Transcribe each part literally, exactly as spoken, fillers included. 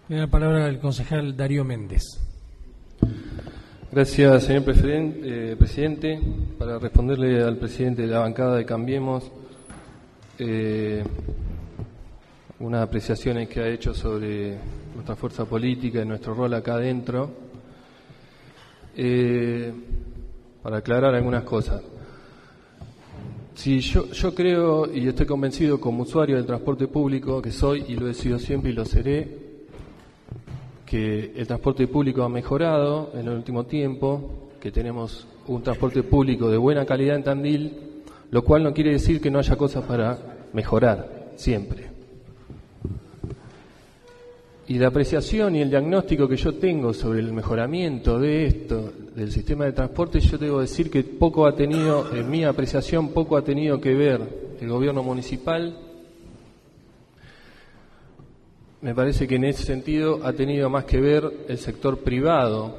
Tiene la palabra el concejal Darío Méndez. Gracias, señor presidente. Eh, presidente, para responderle al presidente de la bancada de Cambiemos, eh, unas apreciaciones que ha hecho sobre nuestra fuerza política y nuestro rol acá adentro, eh, para aclarar algunas cosas. Si yo, yo creo y estoy convencido como usuario del transporte público, que soy y lo he sido siempre y lo seré, que el transporte público ha mejorado en el último tiempo, que tenemos un transporte público de buena calidad en Tandil, lo cual no quiere decir que no haya cosas para mejorar, siempre. Y la apreciación y el diagnóstico que yo tengo sobre el mejoramiento de esto, del sistema de transporte, yo debo decir que poco ha tenido, en mi apreciación, poco ha tenido que ver el gobierno municipal. Me parece que en ese sentido ha tenido más que ver el sector privado,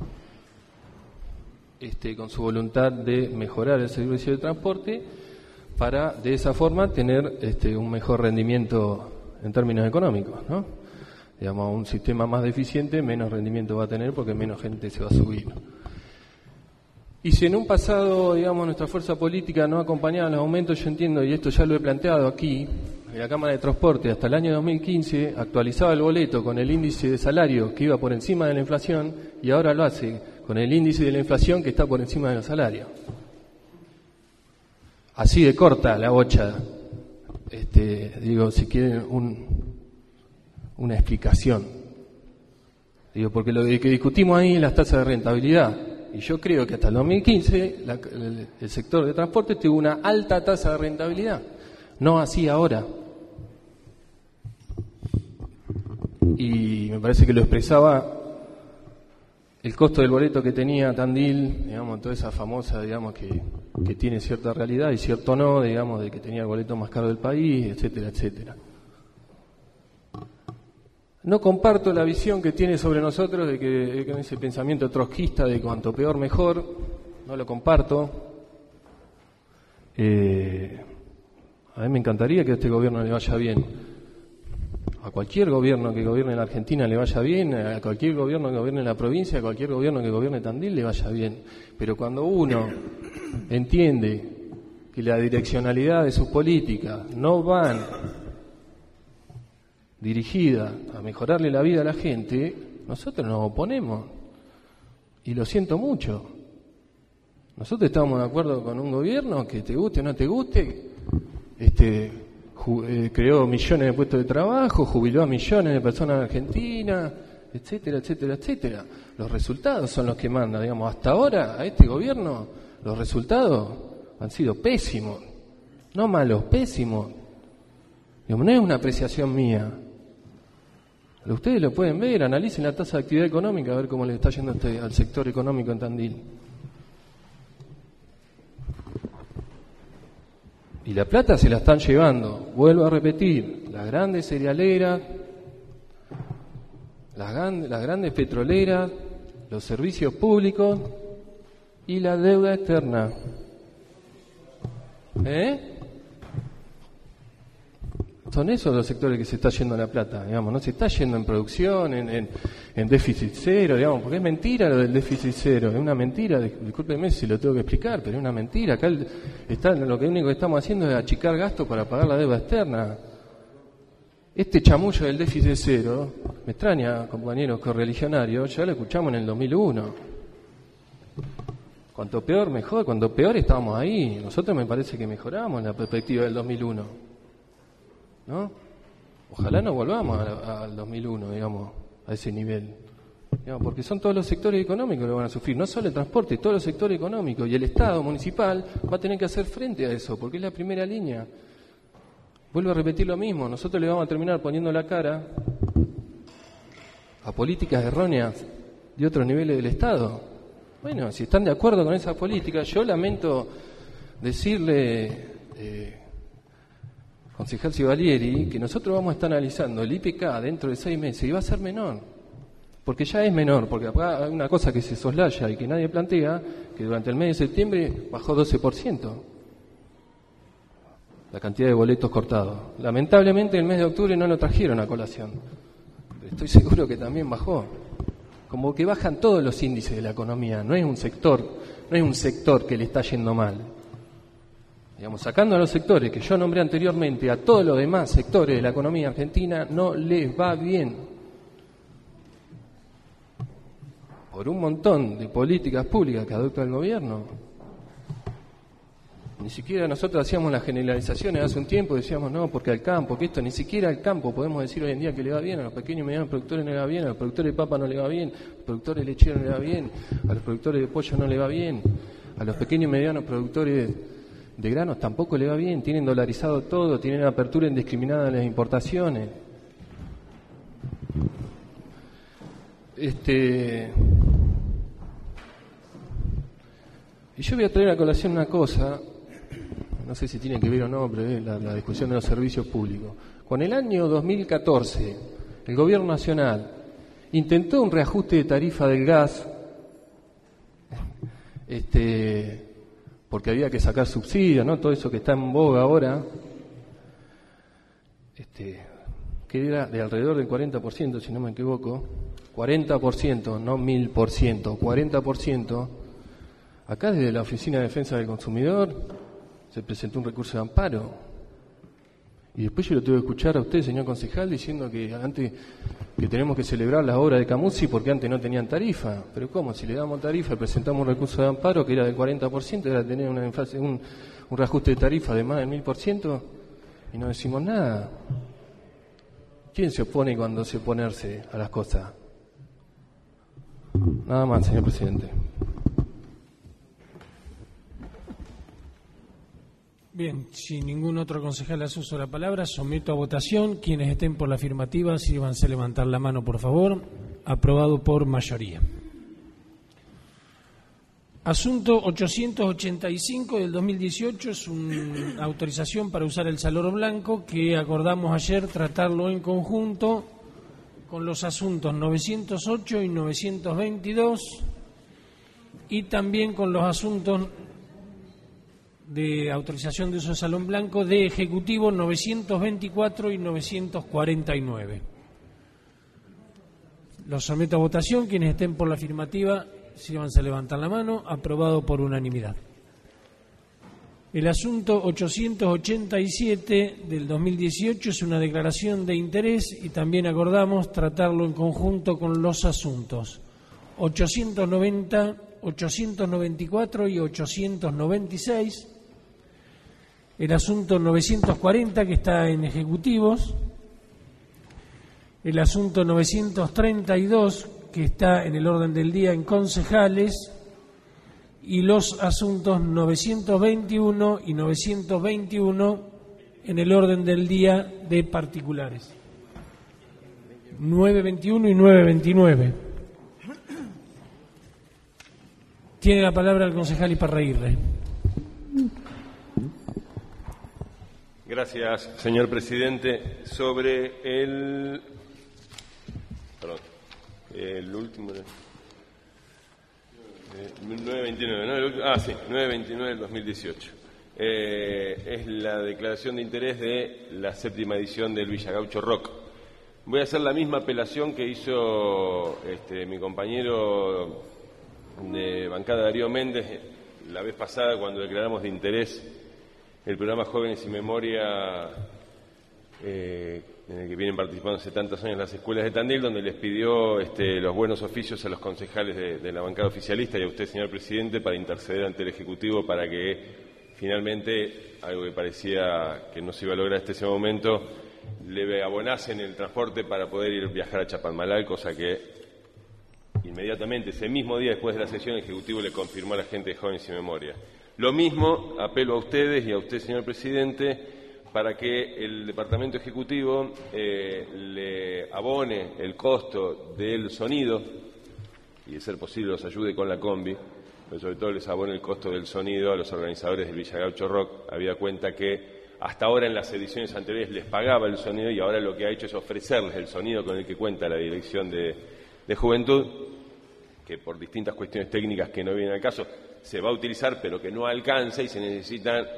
este, con su voluntad de mejorar el servicio de transporte para, de esa forma, tener este, un mejor rendimiento en términos económicos, ¿no? Digamos, un sistema más deficiente, menos rendimiento va a tener porque menos gente se va a subir. Y si en un pasado, digamos, nuestra fuerza política no acompañaba los aumentos, yo entiendo, y esto ya lo he planteado aquí, en la Cámara de Transporte, hasta el año dos mil quince, actualizaba el boleto con el índice de salario que iba por encima de la inflación, y ahora lo hace con el índice de la inflación que está por encima de los salarios. Así de corta la bocha, este, digo, si quieren un, una explicación. Digo, porque lo que discutimos ahí es las tasas de rentabilidad. Y yo creo que hasta el dos mil quince la, el, el sector de transporte tuvo una alta tasa de rentabilidad. No así ahora. Y me parece que lo expresaba el costo del boleto que tenía Tandil, digamos, toda esa famosa, digamos, que, que tiene cierta realidad y cierto no, digamos, de que tenía el boleto más caro del país, etcétera, etcétera. No comparto la visión que tiene sobre nosotros de que, de que ese pensamiento trotskista de cuanto peor mejor, no lo comparto. Eh, a mí me encantaría que a este gobierno le vaya bien. A cualquier gobierno que gobierne en la Argentina le vaya bien, a cualquier gobierno que gobierne en la provincia, a cualquier gobierno que gobierne Tandil le vaya bien. Pero cuando uno entiende que la direccionalidad de sus políticas no van dirigida a mejorarle la vida a la gente, nosotros nos oponemos. Y lo siento mucho. Nosotros estamos de acuerdo con un gobierno que te guste o no te guste, este, ju- eh, creó millones de puestos de trabajo, jubiló a millones de personas en Argentina, etcétera, etcétera, etcétera. Los resultados son los que mandan, digamos. Hasta ahora, a este gobierno, los resultados han sido pésimos. No malos, pésimos. Digamos, no es una apreciación mía. Ustedes lo pueden ver, analicen la tasa de actividad económica, a ver cómo le está yendo este, al sector económico en Tandil. Y la plata se la están llevando, vuelvo a repetir, las grandes cerealeras, las, gran, las grandes petroleras, los servicios públicos y la deuda externa. ¿Eh? Son esos los sectores que se está yendo la plata, digamos, no se está yendo en producción, en, en, en déficit cero, digamos, porque es mentira lo del déficit cero, es una mentira, discúlpeme si lo tengo que explicar, pero es una mentira. Acá el, está, lo que único que estamos haciendo es achicar gastos para pagar la deuda externa. Este chamullo del déficit cero, me extraña, compañeros correligionarios, ya lo escuchamos en el dos mil uno. Cuanto peor, mejor, cuanto peor estábamos ahí. Nosotros me parece que mejoramos en la perspectiva del dos mil uno. ¿No? Ojalá no volvamos al dos mil uno, digamos, a ese nivel, digamos, porque son todos los sectores económicos que lo van a sufrir, no solo el transporte, todos los sectores económicos, y el Estado municipal va a tener que hacer frente a eso, porque es la primera línea. Vuelvo a repetir lo mismo, nosotros le vamos a terminar poniendo la cara a políticas erróneas de otros niveles del Estado. Bueno, si están de acuerdo con esas políticas, yo lamento decirle... Eh, concejal Civalieri, que nosotros vamos a estar analizando el I P K dentro de seis meses y va a ser menor, porque ya es menor, porque acá hay una cosa que se soslaya y que nadie plantea, que durante el mes de septiembre bajó doce por ciento la cantidad de boletos cortados. Lamentablemente el mes de octubre no lo trajeron a colación, estoy seguro que también bajó. Como que bajan todos los índices de la economía, no es un sector, no es un sector que le está yendo mal. Digamos, sacando a los sectores que yo nombré anteriormente, a todos los demás sectores de la economía argentina no les va bien. Por un montón de políticas públicas que adopta el gobierno. Ni siquiera nosotros hacíamos las generalizaciones hace un tiempo, decíamos no, porque al campo, que esto, ni siquiera al campo podemos decir hoy en día que le va bien, a los pequeños y medianos productores no le va bien, a los productores de papa no le va bien, a los productores lecheros no le va bien, a los productores de pollo no le va bien, a los pequeños y medianos productores de granos tampoco le va bien, tienen dolarizado todo, tienen apertura indiscriminada en las importaciones. Este... Y yo voy a traer a colación una cosa, no sé si tiene que ver o no, pero es la, la discusión de los servicios públicos. Con el año dos mil catorce, el Gobierno Nacional intentó un reajuste de tarifa del gas, este, porque había que sacar subsidios, ¿no? Todo eso que está en boga ahora, este, que era de alrededor del cuarenta por ciento, si no me equivoco, cuarenta por ciento, no mil por ciento, cuarenta por ciento. Acá desde la Oficina de Defensa del Consumidor se presentó un recurso de amparo. Y después yo lo tuve que escuchar a usted, señor concejal, diciendo que antes que tenemos que celebrar la obra de Camusi porque antes no tenían tarifa. Pero ¿cómo? Si le damos tarifa, presentamos un recurso de amparo que era del cuarenta por ciento, era tener una inflación, un, un reajuste de tarifa de más del mil por ciento y no decimos nada. ¿Quién se opone cuando se oponerse a las cosas? Nada más, señor presidente. Bien, si ningún otro concejal hace uso de la palabra, someto a votación. Quienes estén por la afirmativa, sírvanse a levantar la mano, por favor. Aprobado por mayoría. Asunto ochocientos ochenta y cinco del dos mil dieciocho es una autorización para usar el salón blanco que acordamos ayer tratarlo en conjunto con los asuntos novecientos ocho y novecientos veintidós y también con los asuntos de autorización de uso de salón blanco de Ejecutivo novecientos veinticuatro y novecientos cuarenta y nueve. Los someto a votación. Quienes estén por la afirmativa, sírvanse a levantar la mano. Aprobado por unanimidad. El asunto ochocientos ochenta y siete del dos mil dieciocho es una declaración de interés y también acordamos tratarlo en conjunto con los asuntos ochocientos noventa, ochocientos noventa y cuatro y ochocientos noventa y seis. El asunto novecientos cuarenta, que está en ejecutivos, el asunto novecientos treinta y dos, que está en el orden del día en concejales, y los asuntos novecientos veintiuno y novecientos veintiuno en el orden del día de particulares. novecientos veintiuno y novecientos veintinueve. Tiene la palabra el concejal Iparraguirre. Gracias, señor presidente. Sobre el... Perdón. El último... Eh, novecientos veintinueve, ¿no? El último, ah, sí, novecientos veintinueve del dos mil dieciocho. Eh, es la declaración de interés de la séptima edición del Villa Gaucho Rock. Voy a hacer la misma apelación que hizo este, mi compañero de bancada Darío Méndez la vez pasada cuando declaramos de interés el programa Jóvenes y Memoria, eh, en el que vienen participando hace tantos años las escuelas de Tandil, donde les pidió este, los buenos oficios a los concejales de, de la bancada oficialista y a usted, señor presidente, para interceder ante el Ejecutivo para que finalmente, algo que parecía que no se iba a lograr hasta ese momento, le abonasen el transporte para poder ir viajar a Chapalmalal, cosa que inmediatamente, ese mismo día después de la sesión, el Ejecutivo le confirmó a la gente de Jóvenes y Memoria. Lo mismo, apelo a ustedes y a usted, señor presidente, para que el Departamento Ejecutivo eh, le abone el costo del sonido y, de ser posible, los ayude con la combi, pero sobre todo les abone el costo del sonido a los organizadores del Villa Gaucho Rock. Habida cuenta que hasta ahora en las ediciones anteriores les pagaba el sonido y ahora lo que ha hecho es ofrecerles el sonido con el que cuenta la Dirección de, de Juventud, que por distintas cuestiones técnicas que no vienen al caso se va a utilizar, pero que no alcanza y se necesitan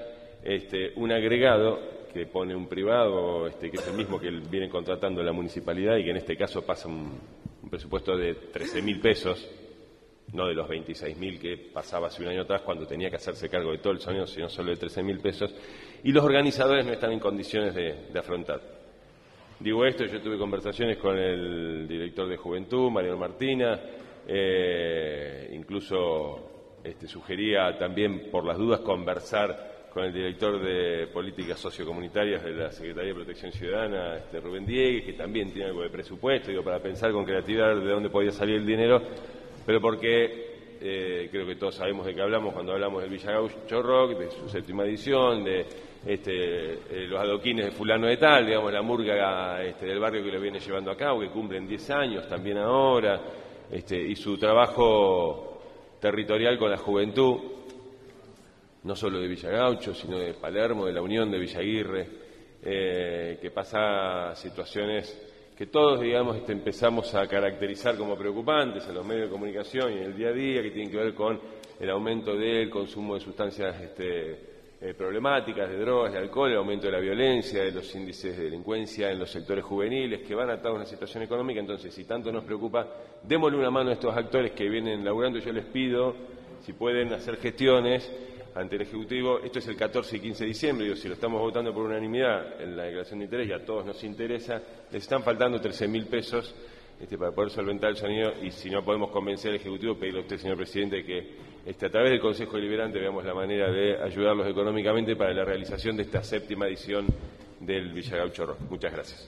este, un agregado que pone un privado, este, que es el mismo que viene contratando la municipalidad y que en este caso pasa un, un presupuesto de trece mil pesos, no de los veintiséis mil que pasaba hace un año atrás cuando tenía que hacerse cargo de todo el sonido, sino solo de trece mil pesos, y los organizadores no están en condiciones de, de afrontar. Digo esto, yo tuve conversaciones con el director de Juventud, Mariano Martina, eh, incluso este, sugería también, por las dudas, conversar con el director de Políticas Sociocomunitarias de la Secretaría de Protección Ciudadana, este, Rubén Diegues, que también tiene algo de presupuesto, digo, para pensar con creatividad de dónde podía salir el dinero, pero porque eh, creo que todos sabemos de qué hablamos cuando hablamos del Villa Gaucho Rock, de su séptima edición, de este, eh, los adoquines de fulano de tal, digamos, la murga este, del barrio que lo viene llevando a cabo, que cumplen diez años también ahora, este, y su trabajo territorial con la juventud, no solo de Villa Gaucho, sino de Palermo, de la Unión de Villa Aguirre, eh, que pasa situaciones que todos, digamos, este, empezamos a caracterizar como preocupantes en los medios de comunicación y en el día a día, que tienen que ver con el aumento del consumo de sustancias este, eh, problemáticas, de drogas, de alcohol, el aumento de la violencia, de los índices de delincuencia en los sectores juveniles, que van atados a una situación económica. Entonces, si tanto nos preocupa, démosle una mano a estos actores que vienen laburando. Yo les pido, si pueden hacer gestiones ante el Ejecutivo. Esto es el catorce y quince de diciembre, digo, si lo estamos votando por unanimidad en la declaración de interés, y a todos nos interesa, les están faltando trece mil pesos este, para poder solventar el sonido, y si no podemos convencer al Ejecutivo, pedirle a usted, señor Presidente, que este, a través del Consejo Deliberante veamos la manera de ayudarlos económicamente para la realización de esta séptima edición del Villa Gaucho Rock. Muchas gracias.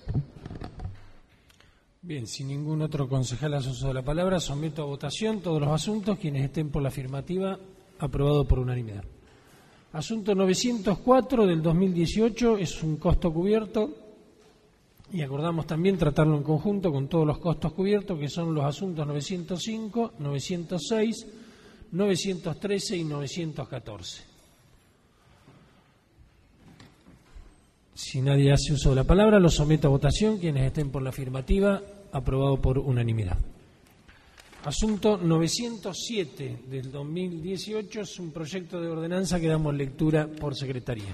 Bien, si ningún otro concejal hace uso de la palabra, someto a votación todos los asuntos. Quienes estén por la afirmativa, aprobado por unanimidad. Asunto novecientos cuatro del dos mil dieciocho es un costo cubierto y acordamos también tratarlo en conjunto con todos los costos cubiertos, que son los asuntos novecientos cinco, novecientos seis, novecientos trece y novecientos catorce. Si nadie hace uso de la palabra, lo someto a votación. Quienes estén por la afirmativa, aprobado por unanimidad. Asunto novecientos siete del dos mil dieciocho es un proyecto de ordenanza que damos lectura por secretaría.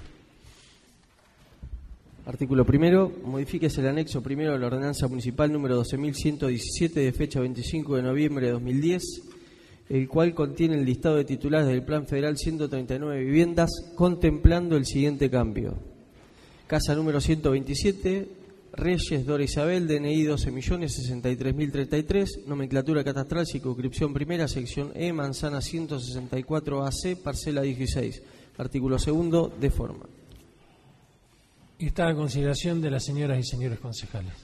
Artículo primero. Modifíquese el anexo primero de la ordenanza municipal número doce mil ciento diecisiete de fecha veinticinco de noviembre de dos mil diez, el cual contiene el listado de titulares del Plan Federal ciento treinta y nueve viviendas, contemplando el siguiente cambio. Casa número ciento veintisiete, Reyes Dora Isabel, D N I doce millones sesenta y tres mil treinta y tres, nomenclatura catastral, circunscripción primera, sección E, manzana ciento sesenta y cuatro A C, parcela dieciséis. Artículo segundo, de forma. Está a consideración de las señoras y señores concejales.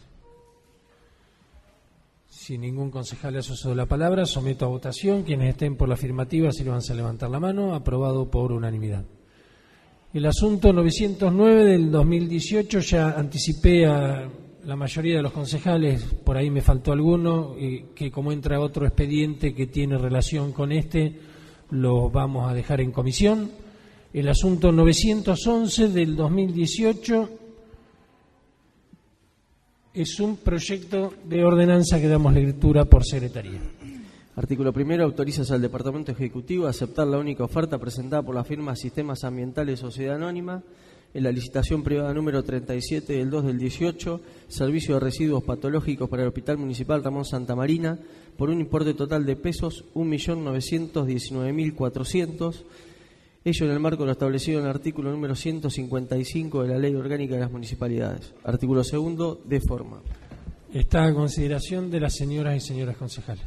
Si ningún concejal hace uso de la palabra, someto a votación. Quienes estén por la afirmativa, sírvanse a levantar la mano. Aprobado por unanimidad. El asunto novecientos nueve del dos mil dieciocho, ya anticipé a la mayoría de los concejales, por ahí me faltó alguno, eh, que como entra otro expediente que tiene relación con este, lo vamos a dejar en comisión. El asunto novecientos once del dos mil dieciocho es un proyecto de ordenanza que damos lectura por secretaría. Artículo primero. Autorizas al Departamento Ejecutivo a aceptar la única oferta presentada por la firma Sistemas Ambientales Sociedad Anónima en la licitación privada número treinta y siete del dos del dieciocho, servicio de residuos patológicos para el Hospital Municipal Ramón Santa Marina, por un importe total de pesos un millón novecientos diecinueve mil cuatrocientos, ello en el marco de lo establecido en el artículo número ciento cincuenta y cinco de la Ley Orgánica de las Municipalidades. Artículo segundo, de forma. Está a consideración de las señoras y señores concejales.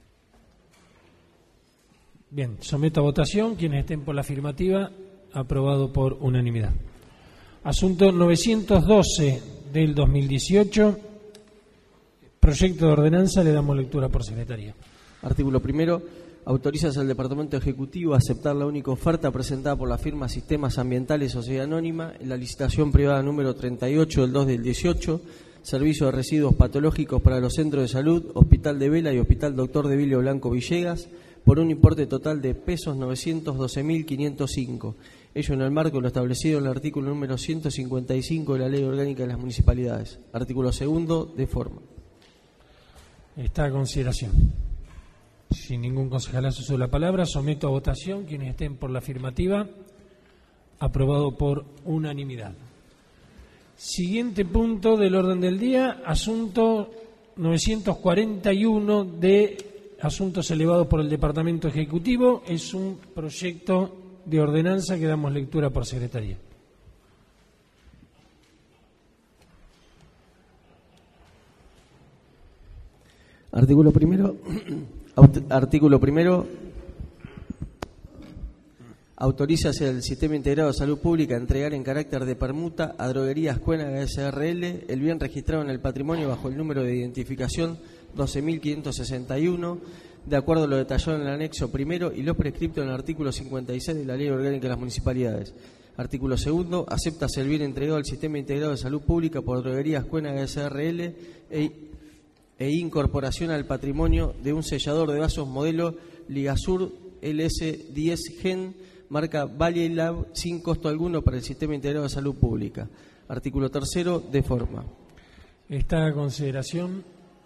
Bien, someto a votación. Quienes estén por la afirmativa, aprobado por unanimidad. Asunto novecientos doce del dos mil dieciocho, proyecto de ordenanza, le damos lectura por secretaría. Artículo primero. Autorizas al Departamento Ejecutivo a aceptar la única oferta presentada por la firma Sistemas Ambientales Sociedad Anónima en la licitación privada número treinta y ocho del dos del dieciocho, servicio de residuos patológicos para los centros de salud, Hospital de Vela y Hospital Doctor Debilio Blanco Villegas, por un importe total de pesos novecientos doce mil quinientos cinco, ello en el marco de lo establecido en el artículo número ciento cincuenta y cinco de la Ley Orgánica de las Municipalidades. Artículo segundo, de forma. Está a consideración. Si ningún concejal hace uso de la palabra, someto a votación. Quienes estén por la afirmativa, Aprobado por unanimidad. Siguiente punto del orden del día, asunto novecientos cuarenta y uno de asuntos elevados por el Departamento Ejecutivo. Es un proyecto de ordenanza que damos lectura por secretaría. Artículo primero. Artículo primero. Autoriza al Sistema Integrado de Salud Pública a entregar en carácter de permuta a Droguerías Cuénaga S R L el bien registrado en el patrimonio bajo el número de identificación doce mil quinientos sesenta y uno, de acuerdo a lo detallado en el anexo primero y lo prescripto en el artículo cincuenta y seis de la Ley Orgánica de las Municipalidades. Artículo segundo. Acéptase el bien entregado al Sistema Integrado de Salud Pública por Droguerías Cuénaga S R L e, e incorporación al patrimonio de un sellador de vasos modelo Ligasur L S diez Gen, marca Valley Lab, sin costo alguno para el Sistema Integrado de Salud Pública. Artículo tercero. De forma. Esta consideración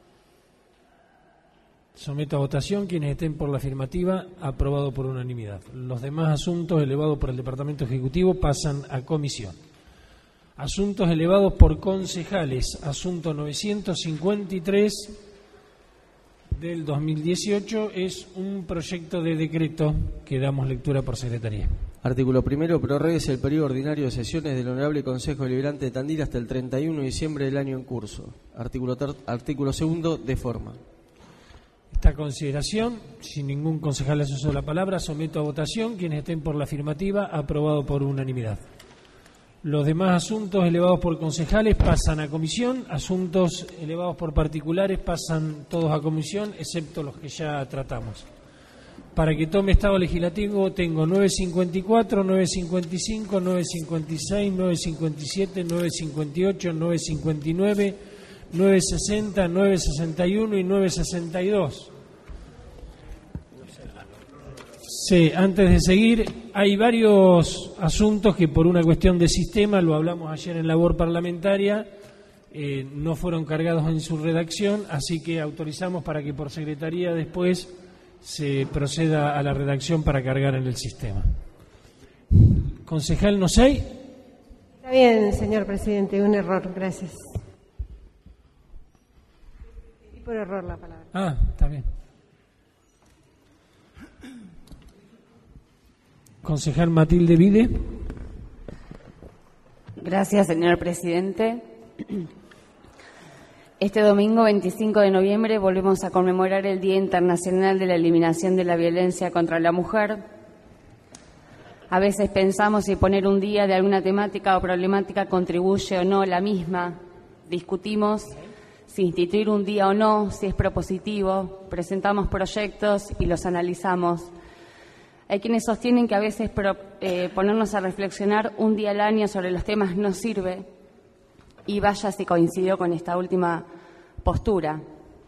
someto a votación. Quienes estén por la afirmativa, aprobado por unanimidad. Los demás asuntos elevados por el Departamento Ejecutivo pasan a comisión. Asuntos elevados por concejales. Asunto novecientos cincuenta y tres del dos mil dieciocho es un proyecto de decreto que damos lectura por secretaría. Artículo primero. Prorroguese el periodo ordinario de sesiones del Honorable Consejo Deliberante de Tandil hasta el treinta y uno de diciembre del año en curso. Artículo, ter... Artículo segundo. De forma. Esta consideración, sin ningún concejal hace uso de la palabra, someto a votación. Quienes estén por la afirmativa, aprobado por unanimidad. Los demás asuntos elevados por concejales pasan a comisión. Asuntos elevados por particulares pasan todos a comisión, excepto los que ya tratamos. Para que tome estado legislativo tengo nueve cincuenta y cuatro, nueve cincuenta y cinco, nueve cincuenta y seis, nueve cincuenta y siete, nueve cincuenta y ocho, nueve cincuenta y nueve, nueve sesenta, nueve sesenta y uno y nueve sesenta y dos. Sí, antes de seguir, hay varios asuntos que por una cuestión de sistema, lo hablamos ayer en labor parlamentaria, eh, no fueron cargados en su redacción, así que autorizamos para que por secretaría después se proceda a la redacción para cargar en el sistema. Concejal Nosey. Está bien, señor presidente, un error, gracias. Y por error la palabra. Ah, está bien. Concejal Matilde Vide. Gracias, señor presidente. Este domingo veinticinco de noviembre volvemos a conmemorar el Día Internacional de la Eliminación de la Violencia contra la Mujer. A veces pensamos si poner un día de alguna temática o problemática contribuye o no a la misma. Discutimos si instituir un día o no, si es propositivo, presentamos proyectos y los analizamos. Hay quienes sostienen que a veces pro, eh, ponernos a reflexionar un día al año sobre los temas no sirve, y vaya si coincidió con esta última postura.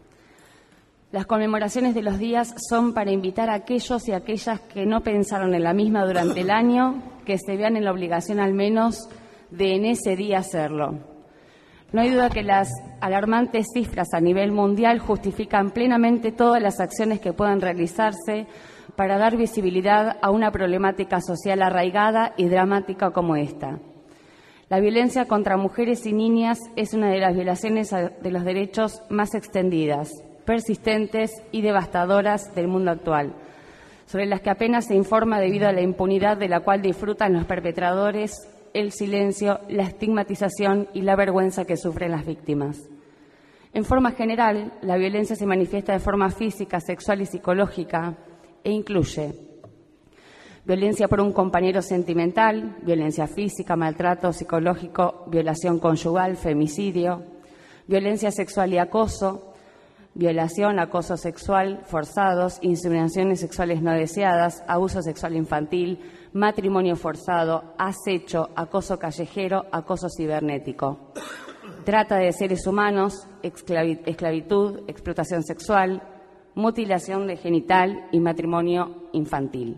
Las conmemoraciones de los días son para invitar a aquellos y aquellas que no pensaron en la misma durante el año, que se vean en la obligación al menos de en ese día hacerlo. No hay duda que las alarmantes cifras a nivel mundial justifican plenamente todas las acciones que puedan realizarse para dar visibilidad a una problemática social arraigada y dramática como esta. La violencia contra mujeres y niñas es una de las violaciones de los derechos más extendidas, persistentes y devastadoras del mundo actual, sobre las que apenas se informa debido a la impunidad de la cual disfrutan los perpetradores, el silencio, la estigmatización y la vergüenza que sufren las víctimas. En forma general, la violencia se manifiesta de forma física, sexual y psicológica, e incluye violencia por un compañero sentimental, violencia física, maltrato psicológico, violación conyugal, femicidio, violencia sexual y acoso, violación, acoso sexual forzados, inseminaciones sexuales no deseadas, abuso sexual infantil, matrimonio forzado, acecho, acoso callejero, acoso cibernético, trata de seres humanos, esclavitud, explotación sexual, mutilación de genital y matrimonio infantil.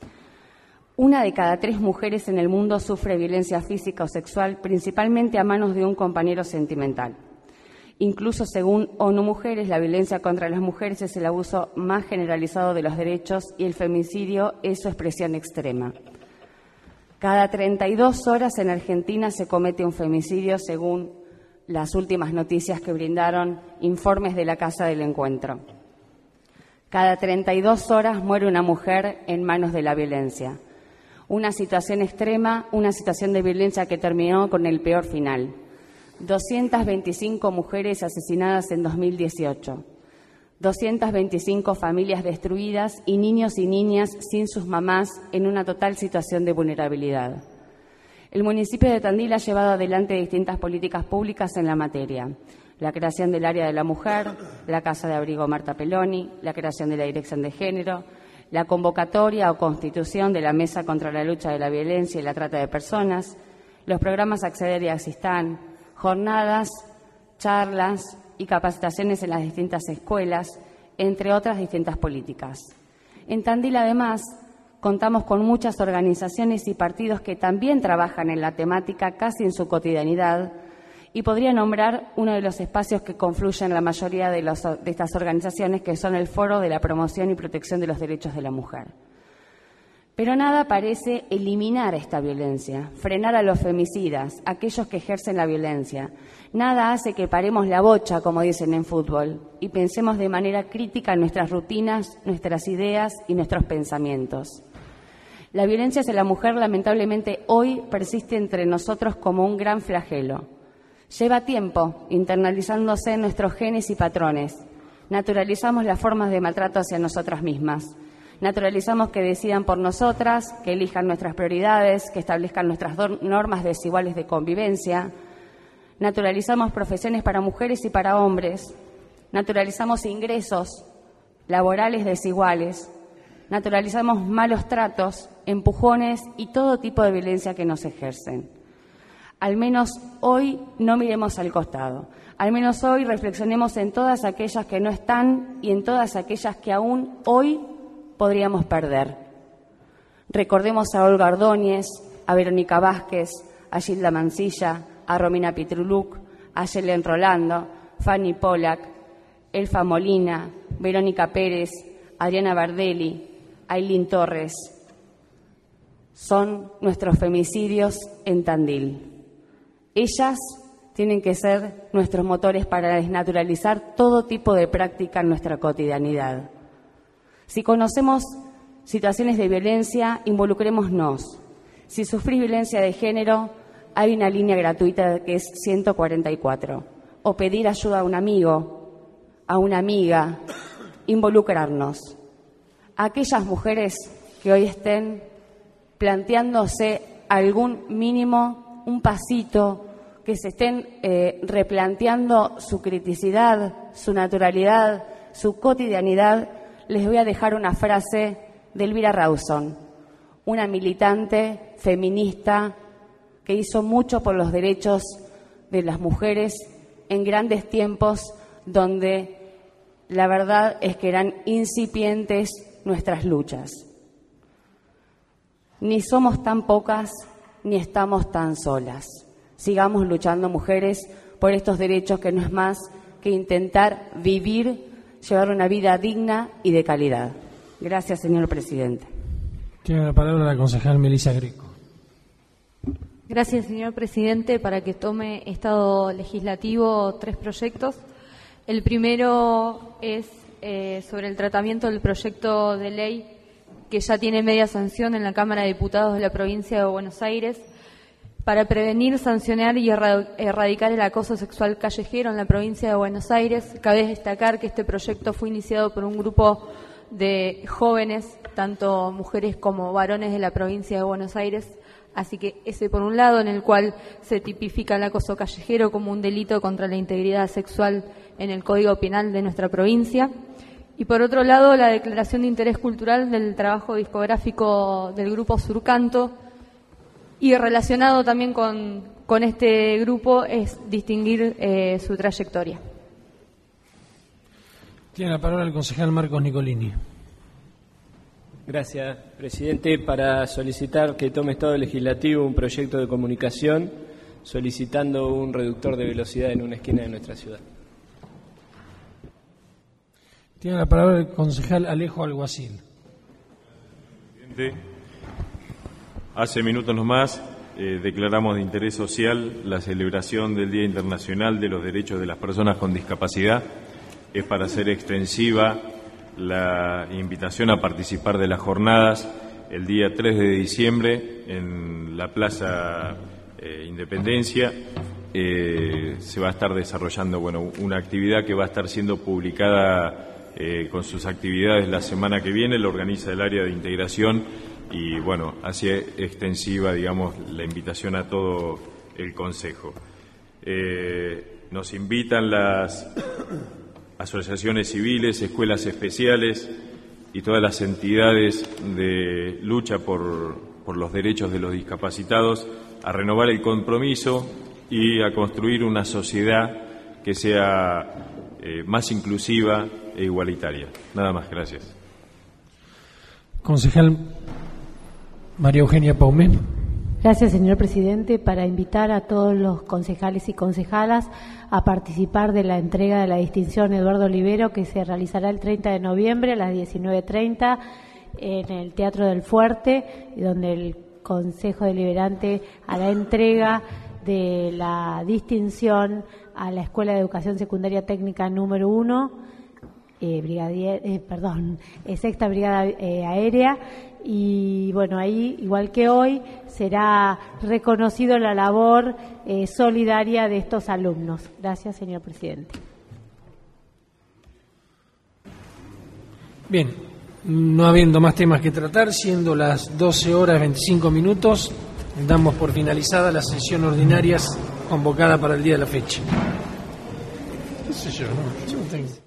Una de cada tres mujeres en el mundo sufre violencia física o sexual, principalmente a manos de un compañero sentimental. Incluso según ONU Mujeres, la violencia contra las mujeres es el abuso más generalizado de los derechos y el femicidio es su expresión extrema. Cada treinta y dos horas en Argentina se comete un femicidio, según las últimas noticias que brindaron informes de la Casa del Encuentro. Cada treinta y dos horas muere una mujer en manos de la violencia. Una situación extrema, una situación de violencia que terminó con el peor final. doscientas veinticinco mujeres asesinadas en dos mil dieciocho. doscientas veinticinco familias destruidas y niños y niñas sin sus mamás en una total situación de vulnerabilidad. El municipio de Tandil ha llevado adelante distintas políticas públicas en la materia. La creación del área de la mujer, la Casa de Abrigo Marta Peloni, la creación de la Dirección de Género, la convocatoria o constitución de la Mesa contra la Lucha de la Violencia y la Trata de Personas, los programas Acceder y Asistán, jornadas, charlas y capacitaciones en las distintas escuelas, entre otras distintas políticas. En Tandil, además, contamos con muchas organizaciones y partidos que también trabajan en la temática casi en su cotidianidad, y podría nombrar uno de los espacios que confluyen la mayoría de, los, de estas organizaciones, que son el Foro de la Promoción y Protección de los Derechos de la Mujer. Pero nada parece eliminar esta violencia, frenar a los femicidas, aquellos que ejercen la violencia. Nada hace que paremos la bocha, como dicen en fútbol, y pensemos de manera crítica en nuestras rutinas, nuestras ideas y nuestros pensamientos. La violencia hacia la mujer, lamentablemente, hoy persiste entre nosotros como un gran flagelo. Lleva tiempo internalizándose en nuestros genes y patrones. Naturalizamos las formas de maltrato hacia nosotras mismas. Naturalizamos que decidan por nosotras, que elijan nuestras prioridades, que establezcan nuestras normas desiguales de convivencia. Naturalizamos profesiones para mujeres y para hombres. Naturalizamos ingresos laborales desiguales. Naturalizamos malos tratos, empujones y todo tipo de violencia que nos ejercen. Al menos hoy no miremos al costado. Al menos hoy reflexionemos en todas aquellas que no están y en todas aquellas que aún hoy podríamos perder. Recordemos a Olga Ordóñez, a Verónica Vázquez, a Gilda Mancilla, a Romina Pitruluc, a Yelen Rolando, Fanny Pollack, Elfa Molina, Verónica Pérez, Adriana Bardelli, Ailín Torres. Son nuestros femicidios en Tandil. Ellas tienen que ser nuestros motores para desnaturalizar todo tipo de práctica en nuestra cotidianidad. Si conocemos situaciones de violencia, involucrémonos. Si sufrís violencia de género, hay una línea gratuita que es ciento cuarenta y cuatro. O pedir ayuda a un amigo, a una amiga, involucrarnos. A aquellas mujeres que hoy estén planteándose algún mínimo, un pasito, que se estén eh, replanteando su criticidad, su naturalidad, su cotidianidad, les voy a dejar una frase de Elvira Rawson, una militante feminista que hizo mucho por los derechos de las mujeres en grandes tiempos donde la verdad es que eran incipientes nuestras luchas. Ni somos tan pocas, ni estamos tan solas. Sigamos luchando, mujeres, por estos derechos que no es más que intentar vivir, llevar una vida digna y de calidad. Gracias, señor presidente. Tiene la palabra la concejal Melissa Greco. Gracias, señor presidente. Para que tome estado legislativo tres proyectos. El primero es eh, sobre el tratamiento del proyecto de ley que ya tiene media sanción en la Cámara de Diputados de la provincia de Buenos Aires para prevenir, sancionar y erradicar el acoso sexual callejero en la provincia de Buenos Aires. Cabe destacar que este proyecto fue iniciado por un grupo de jóvenes, tanto mujeres como varones de la provincia de Buenos Aires. Así que ese por un lado, en el cual se tipifica el acoso callejero como un delito contra la integridad sexual en el Código Penal de nuestra provincia. Y por otro lado, la declaración de interés cultural del trabajo discográfico del grupo Surcanto. Y relacionado también con, con este grupo es distinguir eh, su trayectoria. Tiene la palabra el concejal Marcos Nicolini. Gracias, presidente. Para solicitar que tome estado legislativo un proyecto de comunicación solicitando un reductor de velocidad en una esquina de nuestra ciudad. Tiene la palabra el concejal Alejo Alguacil. Presidente, Hace minutos nomás eh, declaramos de interés social la celebración del Día Internacional de los Derechos de las Personas con Discapacidad. Es para hacer extensiva la invitación a participar de las jornadas el día tres de diciembre en la Plaza eh, Independencia. Eh, se va a estar desarrollando bueno, una actividad que va a estar siendo publicada eh, con sus actividades la semana que viene. Lo organiza el área de integración y bueno, hace extensiva, digamos, la invitación a todo el Consejo. Eh, nos invitan las asociaciones civiles, escuelas especiales y todas las entidades de lucha por, por los derechos de los discapacitados a renovar el compromiso y a construir una sociedad que sea eh, más inclusiva e igualitaria. Nada más, gracias. Concejal María Eugenia Paumé. Gracias, señor presidente, para invitar a todos los concejales y concejalas a participar de la entrega de la distinción Eduardo Olivero, que se realizará el treinta de noviembre a las diecinueve treinta en el Teatro del Fuerte, donde el Consejo Deliberante hará entrega de la distinción a la Escuela de Educación Secundaria Técnica número uno, eh, brigadier, eh, perdón, eh, Sexta Brigada eh, Aérea. Y bueno, ahí, igual que hoy, será reconocido la labor eh, solidaria de estos alumnos. Gracias, señor presidente. Bien, no habiendo más temas que tratar, siendo las doce horas veinticinco minutos, damos por finalizada la sesión ordinaria convocada para el día de la fecha. ¿Qué sé yo? No, yo no tengo...